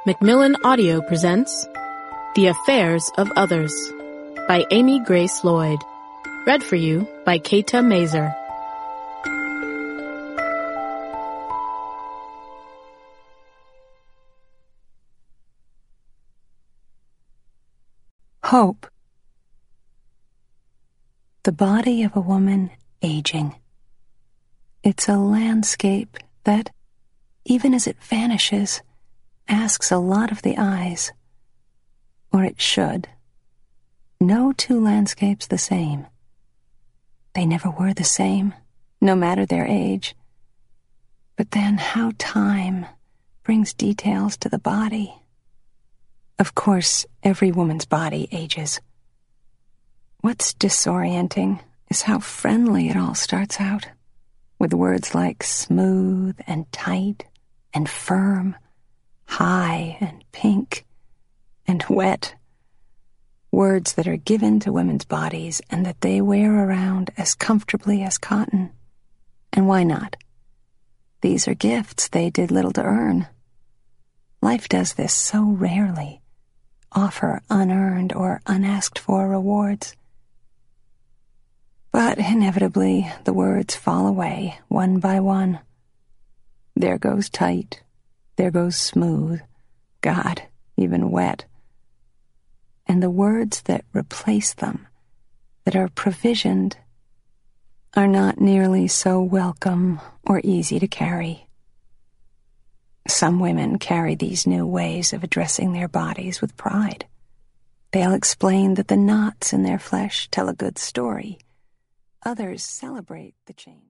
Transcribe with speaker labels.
Speaker 1: Macmillan Audio presents The Affairs of Others by Amy Grace Lloyd. Read for you by Keita Mazer.
Speaker 2: Hope. The body of a woman aging. It's a landscape that, even as it vanishes, asks a lot of the eyes. Or it should. No two landscapes the same. They never were the same, no matter their age. But then how time brings details to the body. Of course, every woman's body ages. What's disorienting is how friendly it all starts out, with words like smooth and tight and firm, high and pink and wet. Words that are given to women's bodies and that they wear around as comfortably as cotton. And why not? These are gifts they did little to earn. Life does this so rarely, offer unearned or unasked for rewards. But inevitably, the words fall away one by one. There goes tight. There goes smooth. God, even wet. And the words that replace them, that are provisioned, are not nearly so welcome or easy to carry. Some women carry these new ways of addressing their bodies with pride. They'll explain that the knots in their flesh tell a good story. Others celebrate the change.